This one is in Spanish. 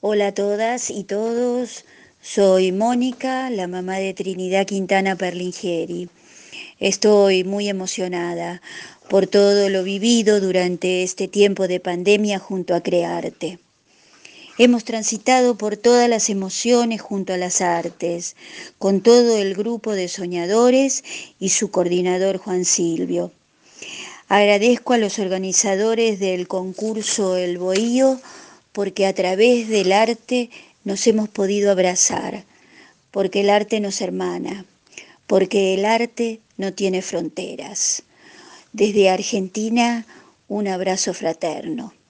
Hola a todas y todos, soy Mónica, la mamá de Trinidad Quintana Perlingieri. Estoy muy emocionada por todo lo vivido durante este tiempo de pandemia junto a Crearte. Hemos transitado por todas las emociones junto a las artes, con todo el grupo de soñadores y su coordinador Juan Silvio. Agradezco a los organizadores del concurso El Bohío porque a través del arte nos hemos podido abrazar, porque el arte nos hermana, porque el arte no tiene fronteras. Desde Argentina, un abrazo fraterno.